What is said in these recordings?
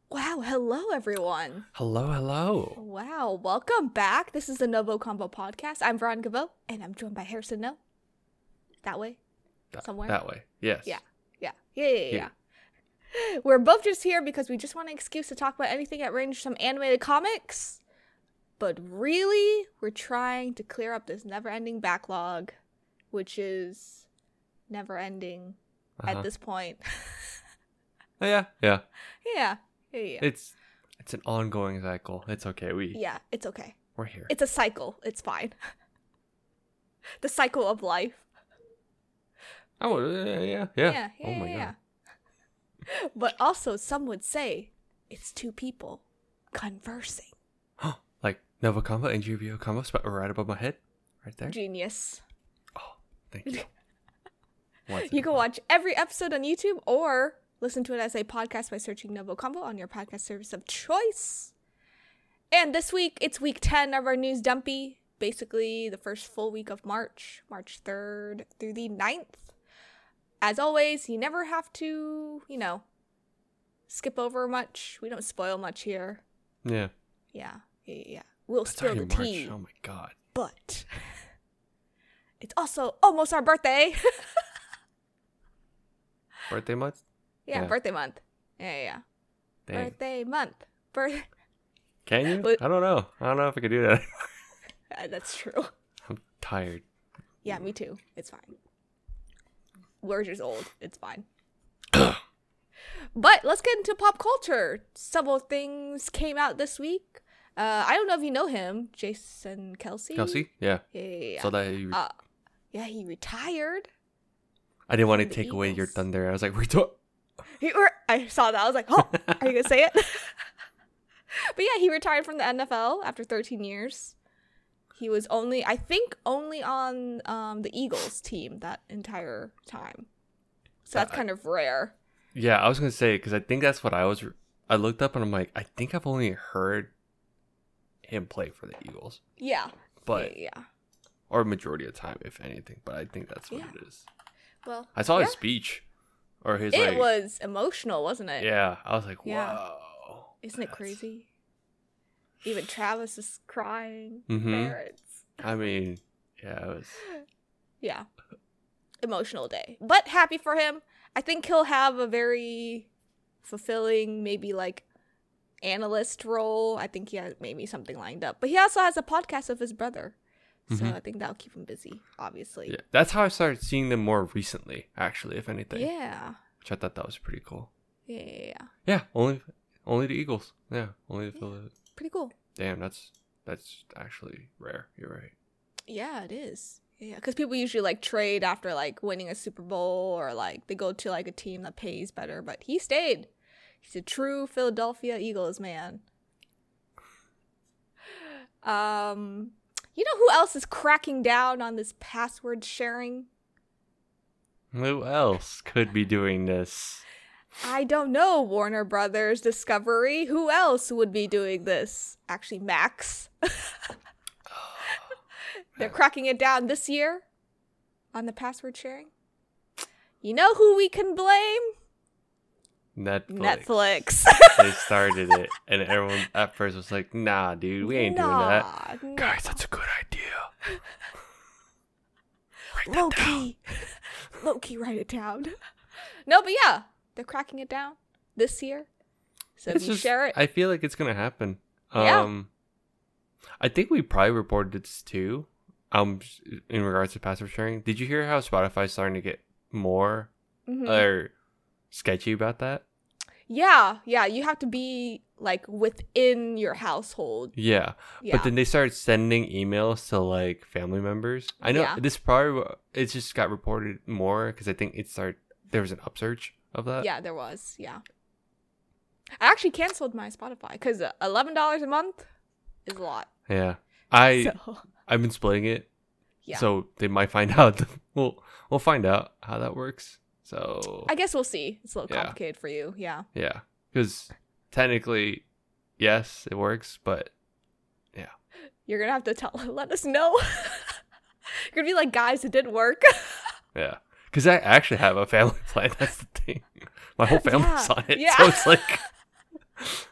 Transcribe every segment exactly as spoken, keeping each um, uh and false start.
Wow, hello everyone. Hello, hello. Wow, welcome back. This is the Novo Combo Podcast. I'm Veronica Vo, and I'm joined by Harrison No. That way? That, Somewhere? That way, yes. Yeah, yeah, yeah, yeah, yeah. yeah. We're both just here because we just want an excuse to talk about anything that ranges from animated comics. But really, we're trying to clear up this never-ending backlog, which is never-ending Uh-huh. at this point. Oh, yeah, yeah. yeah, yeah, yeah. It's it's an ongoing cycle. It's okay. We Yeah, it's okay. we're here. It's a cycle. It's fine. The cycle of life. Oh, uh, yeah, yeah, Yeah, yeah. yeah, Oh my yeah. god. But also, some would say it's two people conversing. Like Nova Combo and G V O Combo spot right above my head, right there. Genius. Oh, thank you. Once You in can a while. watch every episode on YouTube or listen to it as a podcast by searching Novo Combo on your podcast service of choice. And this week, it's week ten of our news dumpy. Basically, the first full week of March, March third through the ninth. As always, you never have to, you know, skip over much. We don't spoil much here. Yeah. Yeah, yeah, yeah. We'll It's spill the already March. tea. Oh my god. But it's also almost our birthday. Birthday month? yeah, Yeah. birthday month. Yeah, yeah, yeah. Dang. Birthday month. Birth. Can you? But- I don't know. I don't know if I can do that. Uh, That's true. I'm tired. Yeah, me too. It's fine. We're just old. It's fine. But let's get into pop culture. Several things came out this week. Uh, I don't know if you know him, Jason Kelsey. Kelsey? Yeah. Yeah, yeah, yeah. So that you, Uh, yeah, he retired. I didn't want to from the take away your Eagles. thunder. I was like, we're do- He, or, I saw that. I was like, oh, are you going to say it? But yeah, he retired from the N F L after thirteen years. He was only, I think, only on um, the Eagles team that entire time. So that's Uh, kind of rare. Yeah, I was gonna say because I think that's what I was. I looked up and I'm like, I think I've only heard him play for the Eagles, Yeah. but yeah, yeah. or majority of the time, if anything. But I think that's what Yeah. it is. Well, I saw yeah. his speech, or his It like, was emotional, wasn't it? yeah. I was like, Yeah. whoa, Isn't it that's- crazy? Even Travis is crying. Mhm. Parents. I mean, yeah, it was. Yeah. Emotional day. But happy for him. I think he'll have a very fulfilling, maybe like analyst role. I think he has maybe something lined up. But he also has a podcast of his brother. So Mhm. I think that'll keep him busy, obviously. Yeah, that's how I started seeing them more recently, actually, if anything. Yeah. Which I thought that was pretty cool. Yeah. yeah, yeah. Yeah, only, only the Eagles. Yeah, only the Phillies. Pretty cool. Damn, that's that's actually rare. You're right. Yeah, it is. Yeah, because people usually like trade after like winning a Super Bowl or like they go to like a team that pays better. But he stayed. He's a true Philadelphia Eagles man. Um, you know who else is cracking down on this password sharing? Who else could be doing this? I don't know. Warner Brothers Discovery. Who else would be doing this? Actually, Max. They're cracking it down this year on the password sharing. You know who we can blame? Netflix. Netflix. They started it, and everyone at first was like, "Nah, dude, we ain't doing that." Nah, nah. Guys, that's a good idea. Write that Low down. key. Low key, write it down. No, but yeah, they're cracking it down this year. So It's if you just- share it, I feel like it's gonna happen. Yeah. Um, I think we probably reported this too. Um, in regards to password sharing, did you hear how Spotify's starting to get more Mhm. or sketchy about that? yeah, yeah, you have to be like within your household. Yeah. Yeah, But then they started sending emails to like family members. I know Yeah. this probably it just got reported more because I think it started there was an upsurge of that. yeah, there was. Yeah, I actually canceled my Spotify because eleven dollars a month is a lot. Yeah. I So I've been splitting it, yeah, so they might find out. we'll we'll find out how that works. So I guess we'll see. It's a little Yeah. complicated for you. Yeah. yeah, because technically, yes, it works, but You're gonna have to tell let us know. You're gonna be like, guys, it didn't work. yeah, because I actually have a family plan. That's the thing. My whole family's Yeah, on it, yeah. so it's like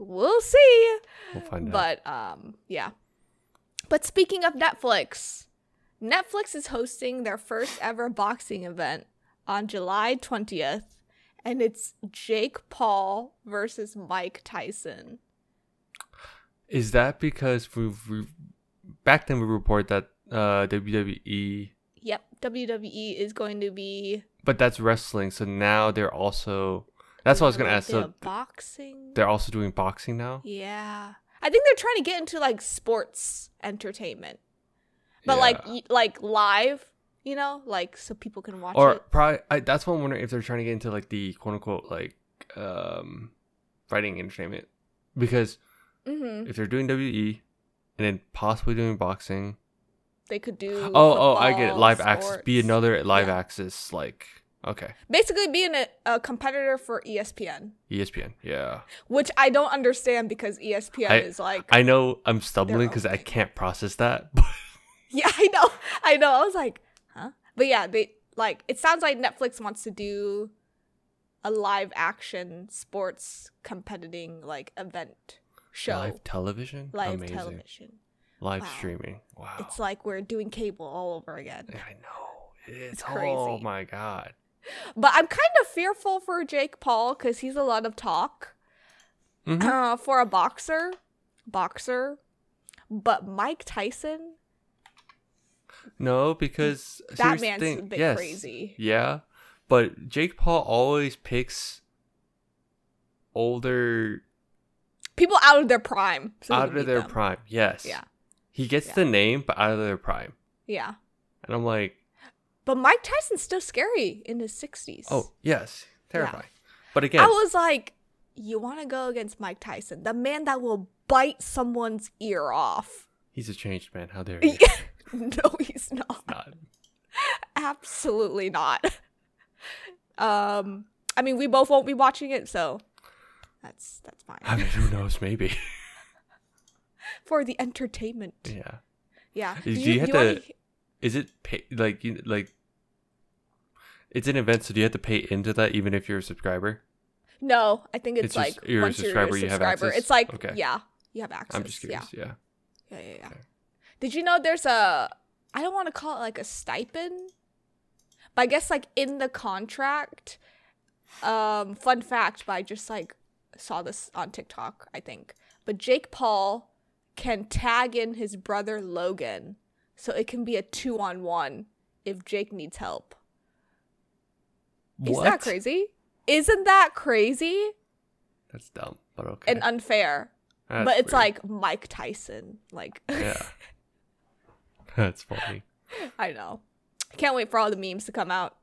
we'll see. We'll find out. But um, yeah. But speaking of Netflix, Netflix is hosting their first ever boxing event on July twentieth, and it's Jake Paul versus Mike Tyson. Is that because we, we back then we report that uh, W W E? Yep, W W E is going to be. But that's wrestling, so now they're also. That's what I was gonna ask. So boxing. They're also doing boxing now. Yeah, I think they're trying to get into like sports entertainment, but Yeah. like y- like live, you know, like so people can watch Or it. probably I, that's what I'm wondering if they're trying to get into like the quote unquote like um fighting entertainment, because Mm-hmm. if they're doing W W E and then possibly doing boxing. They could do. Oh, oh, I get it. football, Live access. Be sports. another live Yeah. access. Like, okay. Basically, being a, a competitor for E S P N, E S P N. Yeah. which I don't understand because E S P N I- is like. I know I'm stumbling Their because own I thing. can't process that. Yeah, I know. I know. I was like, huh? But yeah, they like. It sounds like Netflix wants to do a live action sports competing like event show, Live television? live Amazing. television. Live Wow. streaming. Wow. It's like we're doing cable all over again. I know. It's, It's Oh crazy. my God. But I'm kind of fearful for Jake Paul because he's a lot of talk Mhm. uh, for a boxer, boxer. But Mike Tyson, No, because that here's the man's thing. a bit Yes. crazy. Yeah. But Jake Paul always picks older People out of their prime. so he out can of beat their them. prime. Yes. Yeah. He gets Yeah. the name, but out of their prime. Yeah. And I'm like, But Mike Tyson's still scary in his sixties. oh, yes. Terrifying. But again, I was like, you want to go against Mike Tyson, the man that will bite someone's ear off. he's a changed man. How dare you? No, he's not. Not. Absolutely not. Um, I mean, we both won't be watching it, so that's that's fine. I mean, who knows? Maybe. For the entertainment. Yeah. Yeah. Do you have wanna to- he- Is it pay like you like? It's an event, so do you have to pay into that even if you're a subscriber? No, I think it's, It's just- like you're a once subscriber, you you're a have subscriber, access? it's like Okay. yeah, you have access. I'm just curious. Yeah. Yeah, yeah, yeah. yeah. Okay. Did you know there's a? I don't want to call it like a stipend, but I guess like in the contract. Um, fun fact, but I just like saw this on TikTok, I think. But Jake Paul can tag in his brother Logan, so it can be a two on one if Jake needs help. Isn't that What? crazy? Isn't that crazy That's dumb, but okay. and unfair? That's but it's weird. like Mike Tyson. Like, Yeah. That's funny. I know. Can't wait for all the memes to come out.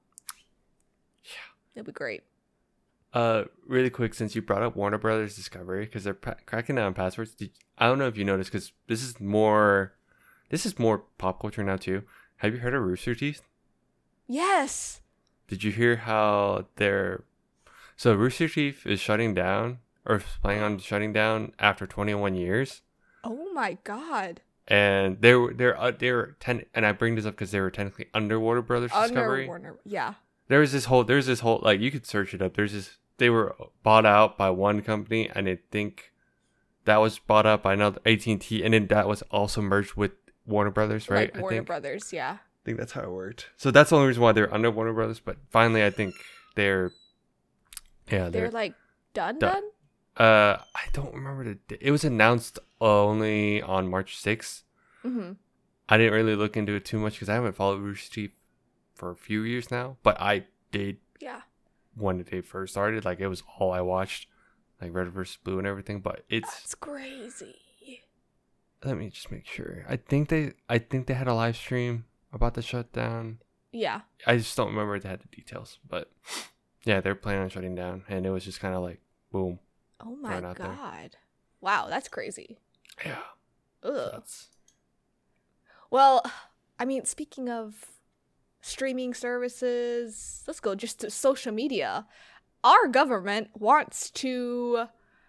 Yeah. It'll be great. Uh, really quick, since you brought up Warner Brothers Discovery, because they're pa- cracking down on passwords. Did, I don't know if you noticed, because this is more, this is more pop culture now too. Have you heard of Rooster Teeth? Yes. Did you hear how they're, so Rooster Teeth is shutting down, or is planning on shutting down after twenty-one years, Oh my god. and they were they're uh, they were ten, and I bring this up because they were technically under Warner Brothers Discovery. Under Warner. Yeah. There was this whole there's this whole like you could search it up. There's this they were bought out by one company, and I think that was bought out by another A T and T, and then that was also merged with Warner Brothers, right? Like I Warner think Brothers. Yeah. I think that's how it worked. So that's the only reason why they're under Warner Brothers. But finally, I think they're yeah They're they're like done, Done. done? uh I don't remember the da- it was announced only on March sixth. Mm-hmm. I didn't really look into it too much because I haven't followed Rooster Teeth for a few years now, but I did Yeah. when they first started. Like it was all I watched, like Red versus Blue and everything. But it's That's crazy. let me just make sure. I think they I think they had a live stream about the shutdown. Yeah. I just don't remember if they had the details, but yeah, they're planning on shutting down, and it was just kind of like boom. Oh my Thrown out there. god. Wow, that's crazy. Yeah, Ugh. that's Well, I mean, speaking of streaming services, let's go just to social media. Our government wants to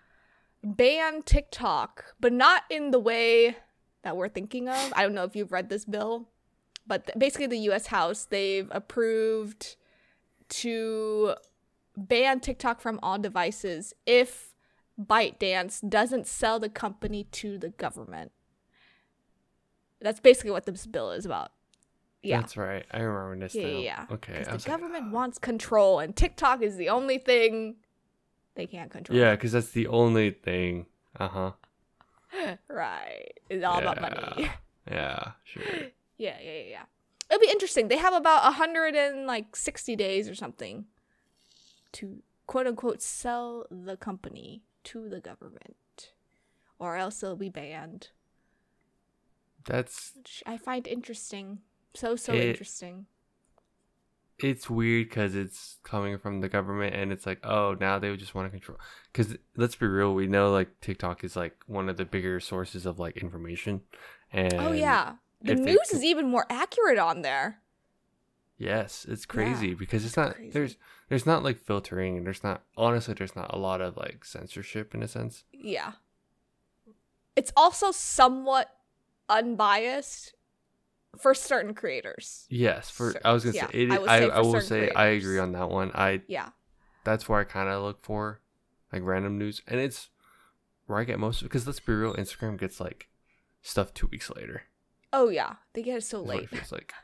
ban TikTok, but not in the way that we're thinking of. I don't know if you've read this bill, but th- basically the U S House, they've approved to ban TikTok from all devices if ByteDance doesn't sell the company to the government. That's basically what this bill is about. Yeah. That's right. I remember this Yeah, now. yeah, yeah. Okay. Because I the was like, government wants control, and TikTok is the only thing they can't control. yeah, because that's the only thing. Uh huh. Right. It's all about money. Yeah, sure. Yeah, yeah, yeah, yeah. It'll be interesting. They have about one hundred sixty days or something to quote unquote sell the company to the government, or else it'll be banned. That's Which I find interesting. So, so It- interesting. it's weird because it's coming from the government, and it's like, oh, now they would just want to control. Because let's be real, we know like TikTok is like one of the bigger sources of like information. And Oh, yeah. The if they news could- is even more accurate on there. Yes, it's crazy Yeah, because it's it's not crazy. there's there's not like filtering, and there's not honestly there's not a lot of like censorship in a sense. Yeah. It's also somewhat unbiased for certain creators. Yes, for Cer- I was gonna yeah, say it. I I would I, say for will certain say I creators. agree on that one. I Yeah. that's where I kind of look for like random news, and it's where I get most of it. Because let's be real, Instagram gets like stuff two weeks later. Oh, yeah. They get it so Is what late. it feels like.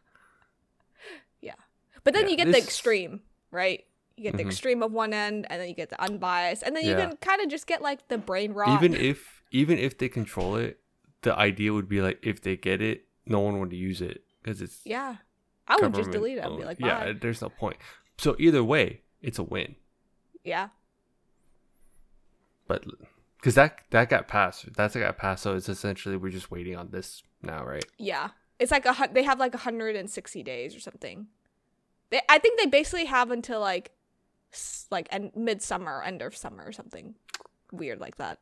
But then Yeah, you get the this- extreme, right? You get the Mhm. extreme of one end, and then you get the unbiased, and then you Yeah. can kind of just get like the brain rot. Even if even if they control it, the idea would be like if they get it, no one would use it because it's yeah, I would just government delete it and be owned. like, yeah, bye. there's no point. So either way, it's a win. Yeah, But because that that got passed, that's got passed. So it's essentially we're just waiting on this now, right? yeah. It's like a hun- they have like one hundred sixty days or something. They, I think they basically have until like, s- like end midsummer, end of summer or something weird like that.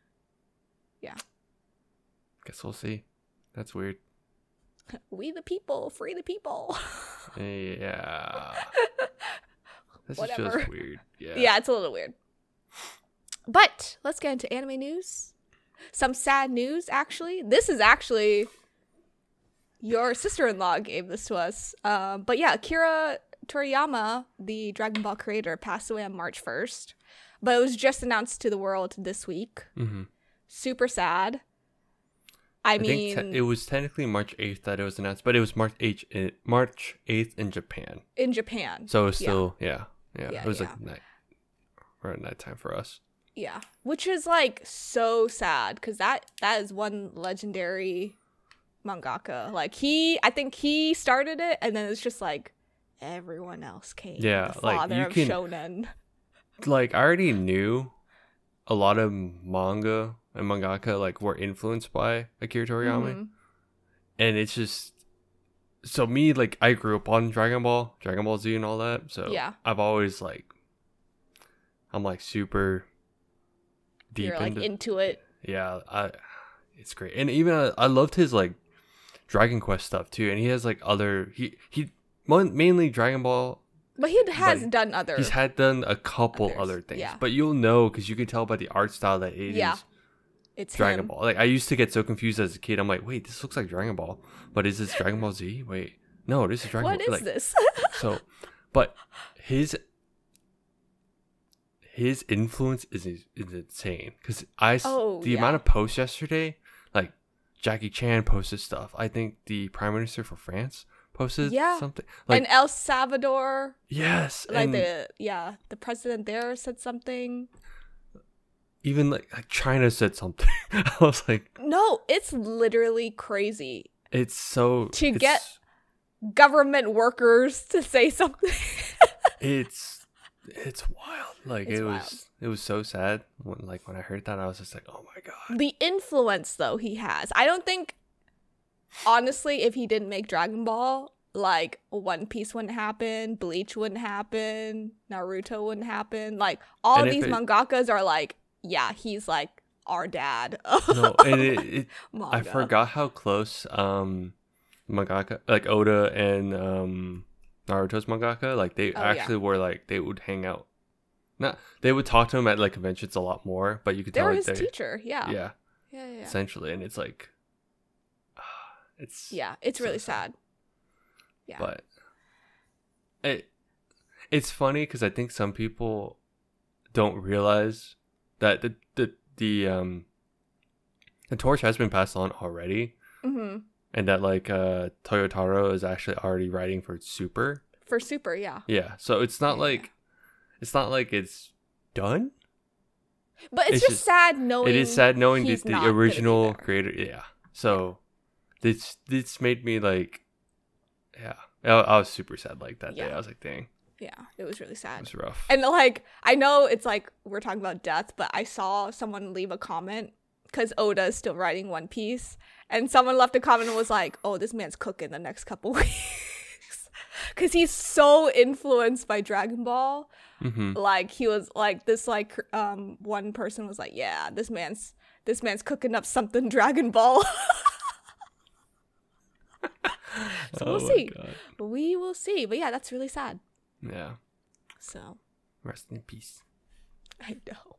Guess we'll see. That's weird. We the people, free the people. Yeah. This just Whatever. feels weird. Yeah. Yeah, it's a little weird. But let's get into anime news. Some sad news, actually. This is actually your sister-in-law gave this to us. Um, but yeah, Akira Toriyama, the Dragon Ball creator, passed away on March first. But it was just announced to the world this week. Mm-hmm. Super sad. I, I mean, think te- it was technically March eighth that it was announced, but it was March eighth in, March eighth in Japan. in Japan. So it was Yeah. still, yeah. Yeah. Yeah, it was yeah. like night, around nighttime for us. Yeah, which is like so sad because that that is one legendary mangaka. Like he, I think he started it, and then it's just like everyone else came. Yeah, the like, father you of can- shonen. Like, I already knew a lot of manga and mangaka, like, were influenced by Akira Toriyama. Mhm. And it's just, so me, like, I grew up on Dragon Ball, Dragon Ball Z and all that. So Yeah. I've always, like, I'm, like, super deep You're like into into it. Yeah, I, it's great, and even uh, I loved his like Dragon Quest stuff too, and he has like other he he mon- mainly Dragon Ball. But he has But done other. He's had done a couple others, other things, yeah. but you'll know because you can tell by the art style that it is Yeah, it's Dragon him. Ball. Like I used to get so confused as a kid. I'm like, wait, this looks like Dragon Ball, but is this Dragon Ball Z? Wait, no, this is Dragon What Ball. is like, this? So, but his his influence is is insane because I s- Oh, the yeah. amount of posts yesterday, like Jackie Chan posted stuff. I think the Prime Minister for France posted Yeah. something like And El Salvador, yes, like and the yeah, the president there said something. even like, like China said something. I was like, No, it's literally crazy. it's so To it's, get- Government workers to say something. it's it's wild. Like It's it wild. was it was so sad when like when I heard that I was just like, oh my god. The influence though he has. I don't think honestly if he didn't make Dragon Ball, like One Piece wouldn't happen, Bleach wouldn't happen, Naruto wouldn't happen. Like all And if these it- mangakas are like, yeah, he's like our dad. No, and it, it I Manga. forgot how close um mangaka like Oda and um Naruto's mangaka like they Oh, yeah. actually were like they would hang out. Not they would talk to him at like conventions a lot more, but you could They tell were like his they teacher, yeah. yeah, Yeah, yeah, yeah. essentially, and it's like it's Yeah, it's so really sad. sad. Yeah. but it it's funny because I think some people don't realize that the the the um the torch has been passed on already, Mm-hmm. and that like uh Toyotaro is actually already writing for Super. For Super, yeah. Yeah, so it's not Yeah. like it's not like it's done. But it's, It's just, just- sad knowing. It is sad knowing the, he's the not gonna be original there. creator. Yeah, so this this made me like, yeah, I, I was super sad like that day. Yeah. I was like, dang, Yeah, it was really it sad. was rough. And like, I know it's like we're talking about death, but I saw someone leave a comment because Oda is still writing One Piece, and someone left a comment and was like, "Oh, this man's cooking the next couple weeks," because he's so influenced by Dragon Ball. Mm-hmm. Like he was like this. Like um, one person was like, "Yeah, this man's this man's cooking up something Dragon Ball." So we'll see. We will see. But yeah, that's really sad. Yeah, So rest in peace. I know.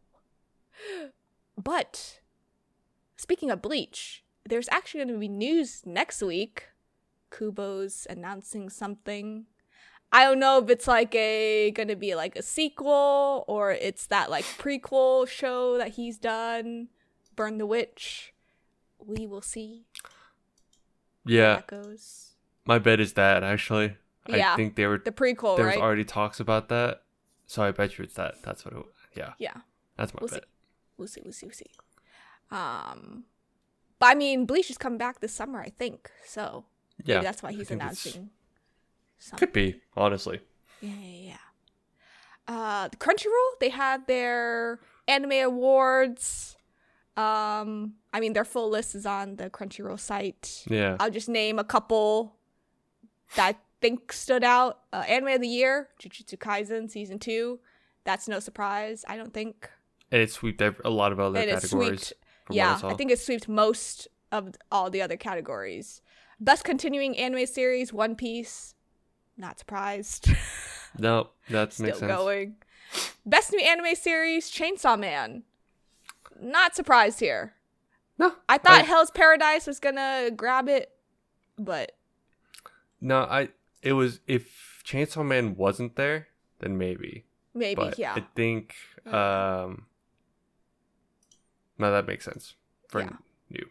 But speaking of Bleach, there's actually going to be news next week. Kubo's announcing something. I don't know if it's like a going to be like a sequel or it's that like prequel show that he's done, Burn the Witch. We will see how Yeah, that goes. my bet is that actually. Yeah, I think they were The prequel, there was right? already talks about that, so I bet you it's that. That's what it. Yeah, Yeah. that's my We'll see. bet. We'll see, we'll see, we'll see. Um, but I mean, Bleach is coming back this summer, I think. So Yeah, maybe that's why I he's think it's- announcing something. Could be honestly. Yeah, yeah, yeah. Uh, the Crunchyroll, they had their anime awards. Um, I mean, their full list is on the Crunchyroll site. Yeah, I'll just name a couple that I think stood out. Uh, anime of the year, Jujutsu Kaisen season two. That's no surprise, I don't think. and it swept ev- a lot of other And it categories. sweeped, from what yeah, saw. I think it swept most of all the other categories. Best continuing anime series, One Piece. Not surprised. No, that Still makes sense. going. Best new anime series, Chainsaw Man. Not surprised here. No, I thought I- Hell's Paradise was gonna grab it, but No, I. It was if Chainsaw Man wasn't there, then maybe. maybe, But yeah. I think. Yeah. Um. No, that makes sense for Yeah. new.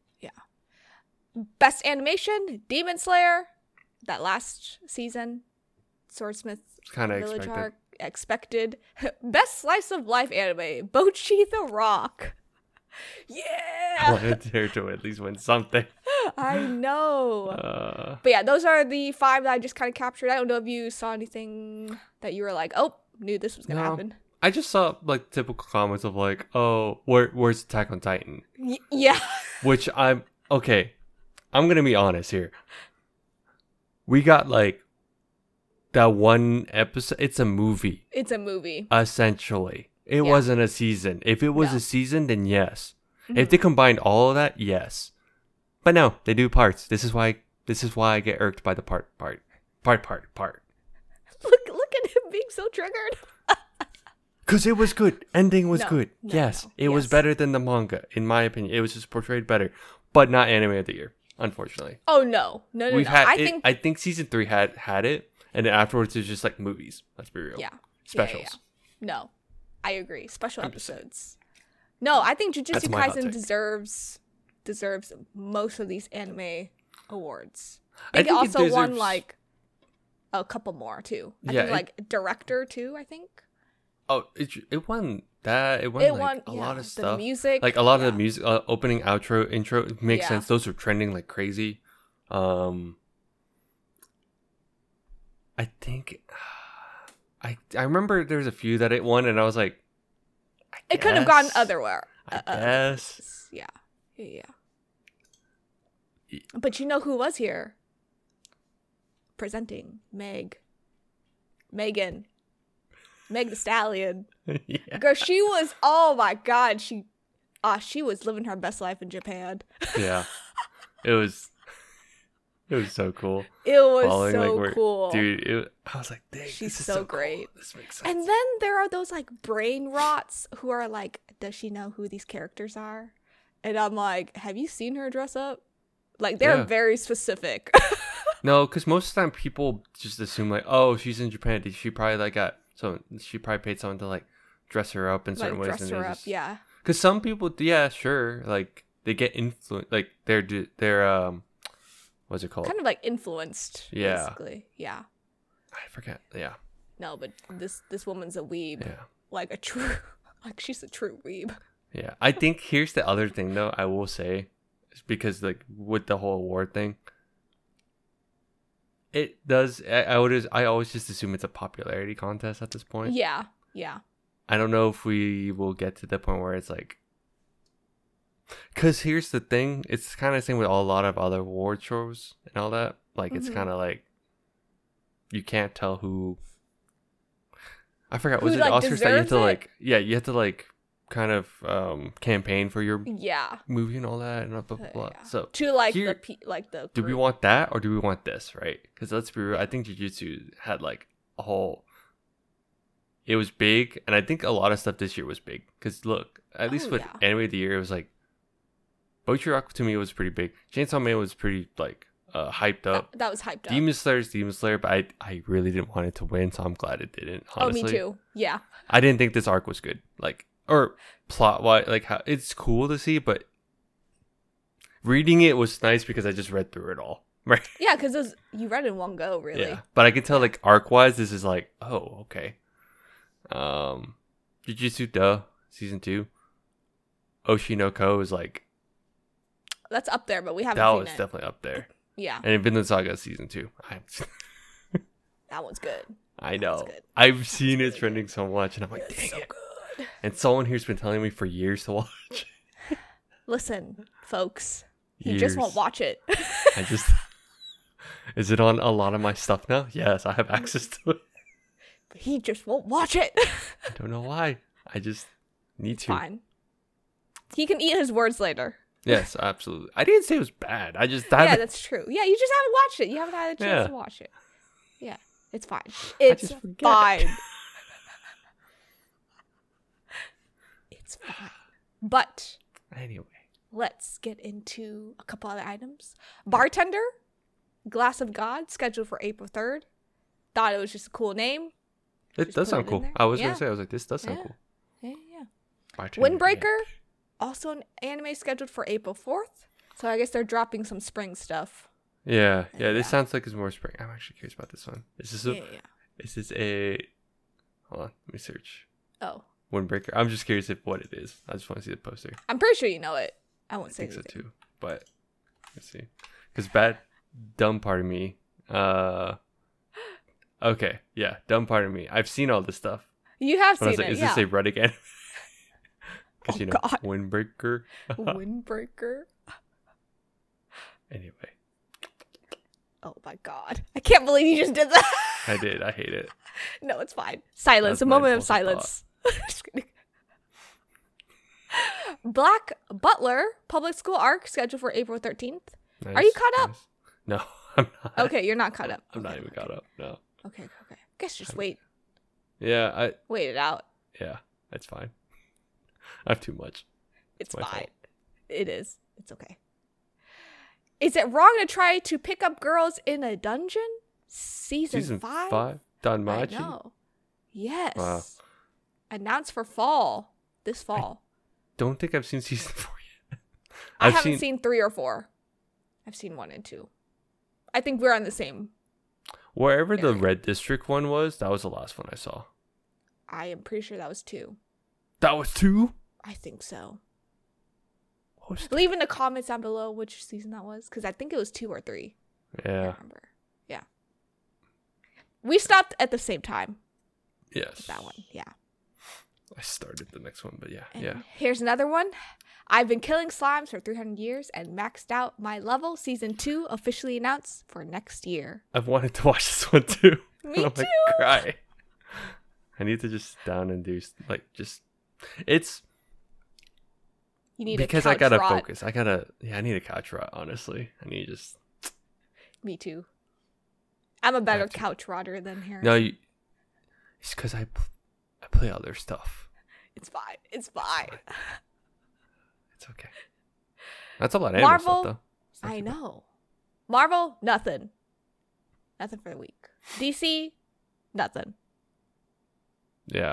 Best animation, Demon Slayer. That last season. Swordsmith It's kind of Village expected. Arc. Expected. Best slice of life anime, Bochi the Rock. I Yeah! wanted there to at least win something. I know. Uh, But yeah, those are the five that I just kind of captured. I don't know if you saw anything that you were like, oh, knew this was going to No. happen. I just saw like typical comments of like, "Oh, where where's Attack on Titan?" Y- yeah. Which I'm okay. I'm gonna be honest here. We got like that one episode. It's a movie, It's a movie. essentially. It Yeah. wasn't a season. If it was No. a season, then yes. Mm-hmm. If they combined all of that, yes. But no, they do parts. This is why. This is why I get irked by the part, part, part, part, part. Look, look at him being so triggered. Cause it was good. Ending was No, good. no, yes, no. it was Yes. better than the manga, in my opinion. It was just portrayed better, but not anime of the year, unfortunately. Oh, no. No, no, We've no. had. I it- think, I think season three had had it, and then afterwards it's just like movies. Let's be real. yeah. Yeah, Specials. yeah, yeah. No, I agree. Special I'm just saying. episodes. No, I think Jujutsu That's my hot Kaisen take. deserves deserves most of these anime awards. I I think, think it it also won deserves- like a couple more too. I Yeah, think it- like director too. I think Oh, it it won that. It won it like won a yeah, lot of the stuff. music, Like a lot yeah. of the music, uh, opening, outro, intro it makes Yeah. sense. Those are trending like crazy. Um, I think. I I remember there was a few that it won, and I was like, I It could have gone guess. otherwhere. I uh, other guess. places. Yeah. Yeah. yeah. Ye- But you know who was here? Presenting Meg. Megan. Meg the Stallion. yeah. Girl, she was, oh my god, she, ah, she was living her best life in Japan. Yeah. It was. It was so cool. It was Following, so like, where- cool. Dude, it, I was like, dang, She's this is so so, great. Cool. This makes sense. And then there are those like brain rots who are like, does she know who these characters are? And I'm like, have you seen her dress up? Like, they're Yeah. very specific. No, because most of the time people just assume like, oh, she's in Japan. Did she probably like got so she probably paid someone to like dress her up in like certain ways. dress and her they up. just, Yeah. Because some people, yeah, sure, like they get influenced, like they're d- they're um, what's it called? Kind of like influenced. Yeah. Basically. Yeah. I forget. Yeah, No, but this this woman's a weeb. yeah, Like a true. Like she's a true weeb. yeah. I think here's the other thing, though. I will say, is because like with the whole award thing, it does. I, I would. just- I always just assume it's a popularity contest at this point. Yeah. Yeah. I don't know if we will get to the point where it's like, because here's the thing, it's kind of the same with a lot of other award shows and all that. Like, it's Mhm. kind of like you can't tell who. I forgot. Who, Was it like, Oscars that you had deserves to it? like? Yeah, you had to like kind of um campaign for your Yeah. movie and all that and blah blah blah. Uh, blah. yeah. So, To like here- the pe- like the. do we group. want that or do we want this? Right? Because let's be real. I think Jujutsu had like a whole. It was big, and I think a lot of stuff this year was big. Because look, at least Oh, with yeah. anime of the year, it was like Boichi to me was pretty big. Chainsaw Man was pretty like uh, hyped up. That, that was hyped up. Demon Slayer is Demon Slayer, but I I really didn't want it to win, so I'm glad it didn't. Honestly. Oh, me too. Yeah. I didn't think this arc was good, like or plot wise, like how it's cool to see, but reading it was nice because I just read through it all. Right. Yeah, because you read it in one go, really. Yeah, but I can tell like arc wise, this is like, oh, okay. Um, Jujutsu Duh season two, Oshinoko is like That's up there, but we haven't that seen was it. definitely up there, Yeah, and Vinland Saga season two. I, that one's good. I That's know good. I've seen it really trending so much, and I'm like, It's dang so it! good. And someone here's been telling me for years to watch. Listen, folks, you just won't Years. watch it. I just is it on a lot of my stuff now? Yes, I have access to it. But he just won't watch it. I don't know why. I just need to. Fine. He can eat his words later. Yes, absolutely. I didn't say it was bad. I just Yeah, haven't. that's true. Yeah, you just haven't watched it. You haven't had a chance Yeah. to watch it. Yeah, it's fine. It's just forget. fine. It's fine. But Anyway, let's get into a couple other items. Bartender, Glass of God, scheduled for April third. Thought it was just a cool name. it Just does put sound it in cool. there. I was Yeah. gonna say, I was like, this does sound Yeah. cool. Yeah, yeah. Bartender, Windbreaker, also an anime scheduled for April fourth. So I guess they're dropping some spring stuff. Yeah, yeah. yeah this Yeah. sounds like it's more spring. I'm actually curious about this one. Is this a? Yeah, yeah. Is this a? Hold on, let me search. Oh, Windbreaker. I'm just curious if what it is. I just want to see the poster. I'm pretty sure you know it. I won't I say think so anything. too. But let's see, because bad, dumb part of me. Uh, okay, yeah, dumb part of me. I've seen all this stuff. You have But I seen was like, it, is yeah. this a Red again? Because Oh, you know, God. Windbreaker. Windbreaker. Anyway, Oh my god. I can't believe you just did that. I did. I hate it. No, it's fine. Silence. That's A my moment of impulsive silence. Just kidding. Black Butler Public School Arc scheduled for April thirteenth. Are you Nice, caught up? nice. No, I'm not. Okay, you're not caught up. I'm not Okay, even okay. caught up. No. Okay, okay. Guess just wait. Yeah, I. Wait it out. Yeah, it's fine. I have too much. It's my fine. fault. It is. It's okay. Is it wrong to try to pick up girls in a dungeon? Season, Season five? five. I Danmachi. know. Yes. Wow. Announced for fall. This fall. Don't think I've seen season four yet. I I've haven't seen, seen three or four. I've seen one and two. I think we're on the same. wherever the area. Red District one was. That was the last one I saw. I am pretty sure that was two. That was two. I think so. What was Leave in the comments down below which season that was, because I think it was two or three. I yeah. can't remember. Yeah. We stopped at the same time. Yes. With that one. Yeah. I started the next one, but yeah, And yeah. here's another one. I've been killing slimes for three hundred years and maxed out my level. Season two officially announced for next year. I've wanted to watch this one too. Me And I'm too. like, cry. I need to just sit down and do s- like just. It's You need because a I couch gotta rot. focus. I gotta. Yeah, I need a couch rot. Honestly, I need to just. Me too. I'm a better have to. couch rotter than Harris. No, you, it's because I, pl- I play other stuff. It's fine. It's fine. It's okay. That's a lot of anime Marvel, stuff, though. It's not I too bad. know. Marvel, nothing. Nothing for the week. D C, nothing. Yeah,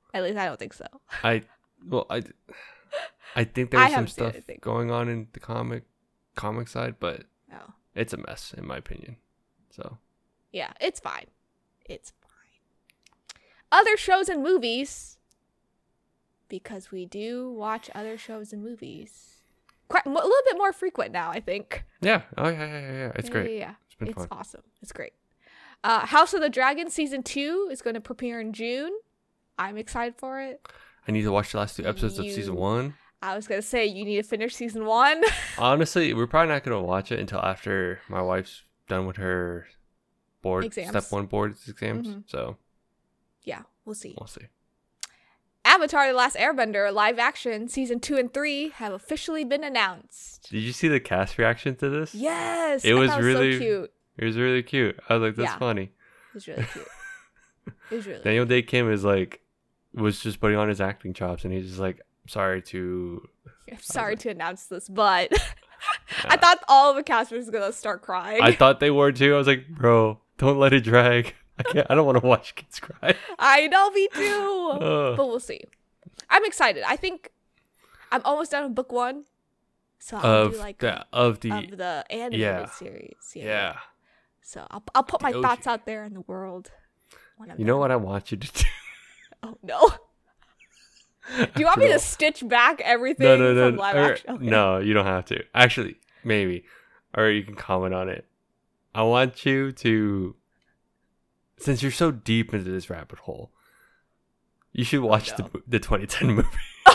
At least I don't think so. I well I I think there's I some haven't seen stuff anything. going on in the comic comic side, but Oh. it's a mess in my opinion. So Yeah, it's fine. It's fine. Other shows and movies. Because we do watch other shows and movies. Quite, a little bit more frequent now, I think. yeah, oh yeah, yeah, yeah, yeah. It's Yeah, great. Yeah, yeah. It's been It's fun. awesome. It's great. Uh, House of the Dragon season two is going to premiere in June. I'm excited for it. I need to watch the last two episodes of season You- one. I was going to say, you need to finish season one. Honestly, we're probably not gonna watch it until after my wife's done with her board Exams. step one board exams. Mhm. So Yeah, we'll see. we'll see. Avatar The Last Airbender live action season two and three have officially been announced. Did you see the cast reaction to this? Yes. It I was thought really- so cute. It was really cute. I was like, that's Yeah. funny. It was really cute. It was really Daniel Day Kim is like was just putting on his acting chops, and he's just like, sorry to. I'm sorry to announce this, but I Yeah. thought all of the cast was gonna start crying. I thought they were too. I was like, bro, don't let it drag. I can't. I don't want to watch kids cry. I know, me too. Ugh. But we'll see. I'm excited. I think I'm almost done with book one, so I'll Of do like the of the of the animated yeah. series. yeah. So I'll I'll put my The O G. thoughts out there in the world. When I'm You know done. what I want you to do? Oh no. Do you want me No. to stitch back everything No, no, no, from live or- action? Okay. no. You don't have to. Actually, maybe, or you can comment on it. I want you to, since you're so deep into this rabbit hole, you should watch no. the the twenty ten movie.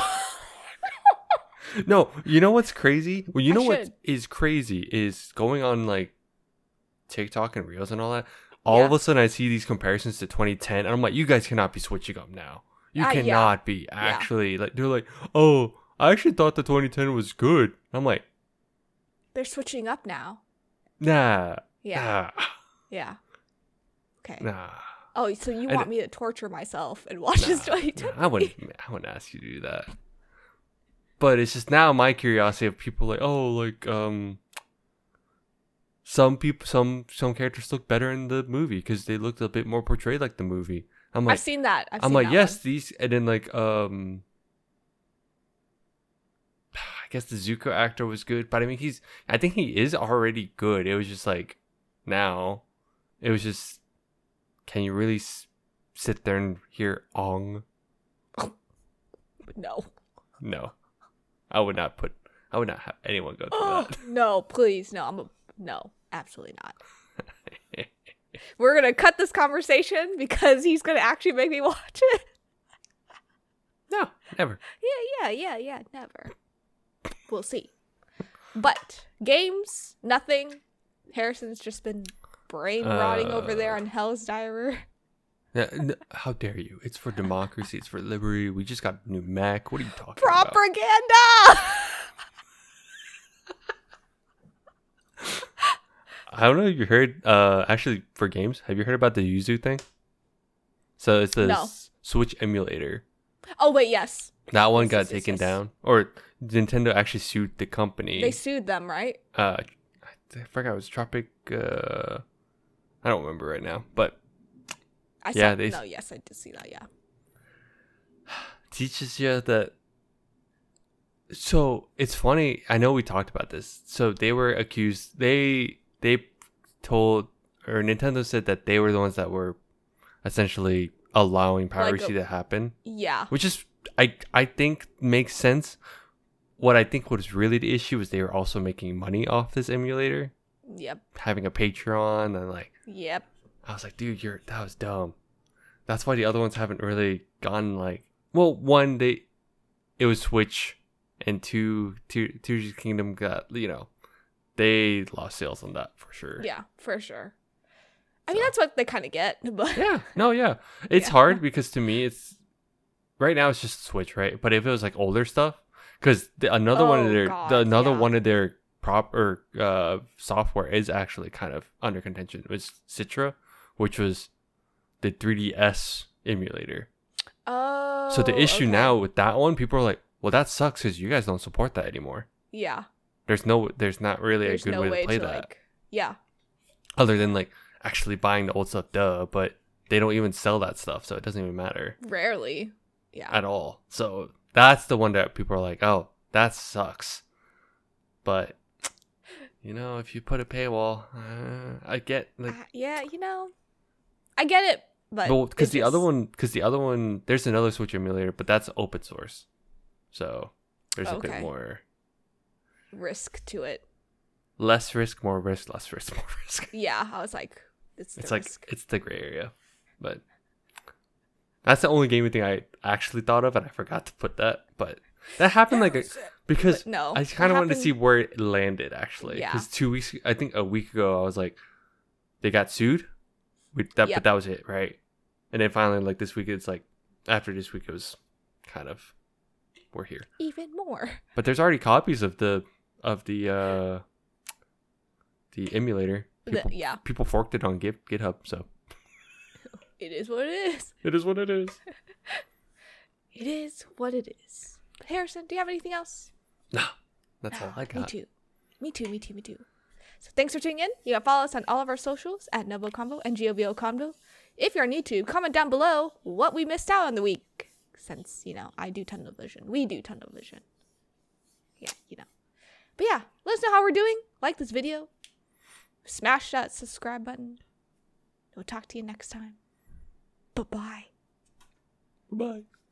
No, you know what's crazy? Well, you I know what should. is crazy is going on like TikTok and Reels and all that. All of Yeah. a sudden, I see these comparisons to twenty ten, and I'm like, you guys cannot be switching up now. You Uh, yeah. cannot be actually like they're like, oh, I actually thought the twenty ten was good. I'm like, They're switching up now. nah, Yeah. Yeah. Okay. nah, nah. Oh, so you I want d- me to torture myself and watch this Nah, twenty ten? I wouldn't. I wouldn't ask you to do that. But it's just now my curiosity of people like, oh, like um, some people, some some characters look better in the movie because they looked a bit more portrayed like the movie. I'm like, I've seen that. I've I'm seen like, that yes, one. these, and then like um, I guess the Zuko actor was good, but I mean, he's, I think he is already good. It was just like now, it was just, can you really s- sit there and hear Ong? No. No, I would not put. I would not have anyone go through Oh, that. no, please. No, I'm a, no, absolutely not. We're going to cut this conversation because he's going to actually make me watch it. No, never. Yeah, yeah, yeah, yeah, never. We'll see. But games, nothing. Harrison's just been brain rotting over there Uh, on Hell's Diver. Yeah, n- how dare you? It's for democracy. It's for liberty. We just got a new Mac. What are you talking about? Propaganda! I don't know if you heard. Uh, actually, for games, have you heard about the Yuzu thing? So it's the No. s- Switch emulator. Oh, wait, yes. That one Yes, got yes, yes, taken yes. down, or Nintendo actually sued the company. They sued them, right? uh, I forgot it was Tropic. Uh, I don't remember right now, but I Yeah, saw, they- no, yes, I did see that, yeah. teaches you that. So it's funny. I know we talked about this. So they were accused. They they told, or Nintendo said that they were the ones that were essentially allowing piracy to happen, Yeah. which is I I think makes sense. What I think was really the issue is they were also making money off this emulator, Yep. having a Patreon, and like Yep. I was like, dude, you're that was dumb. That's why the other ones haven't really gone like. Well, one they, it was Switch, and two, two, Tears of the Kingdom got, you know, they lost sales on that for sure. Yeah, for sure. I mean, So- that's what they kind of get, but Yeah. No. Yeah. It's Yeah. hard because to me, it's right now it's just Switch, right? But if it was like older stuff, because another one of Oh, their, God, the, another yeah. one of their proper uh software is actually kind of under contention. It was Citra, which was the three D S emulator. oh. So the issue okay. now with that one, people are like, "Well, that sucks because you guys don't support that anymore." Yeah. There's no, there's not really There's a good no way, way to play to that, like. Yeah. other than like actually buying the old stuff. Duh, but they don't even sell that stuff, so it doesn't even matter. Rarely. Yeah. at all. So that's the one that people are like, oh, that sucks. But you know, if you put a paywall, uh, I get like, uh, yeah, you know, I get it, but well, because the just... other one, because the other one, there's another Switch emulator, but that's open source, so there's okay. a bit more risk to it. Less risk, more risk, less risk, more risk. Yeah, I was like, it's, it's the like risk. It's the gray area, but that's the only gaming thing I actually thought of, and I forgot to put that, but. That happened like a, because but no, I kind of wanted to see where it landed actually. Yeah. Because two weeks, I think a week ago, I was like, they got sued. We, that, Yep. But that was it, right? And then finally, like this week, it's like after this week, it was kind of we're here. Even more. But there's already copies of the of the uh, the emulator. People, The, yeah, people forked it on Git, GitHub, so it is what it is. it is what it is. It is what it is. Harrison, do you have anything else? No, that's all I got. Me too. Me too, me too, me too. So thanks for tuning in. You can follow us on all of our socials at Novo Combo and G O V O Combo. If you're on YouTube, comment down below what we missed out on the week. Since, you know, I do tunnel vision. We do tunnel vision. Yeah, you know. But yeah, let us know how we're doing. Like this video. Smash that subscribe button. We'll talk to you next time. Bye-bye. Bye.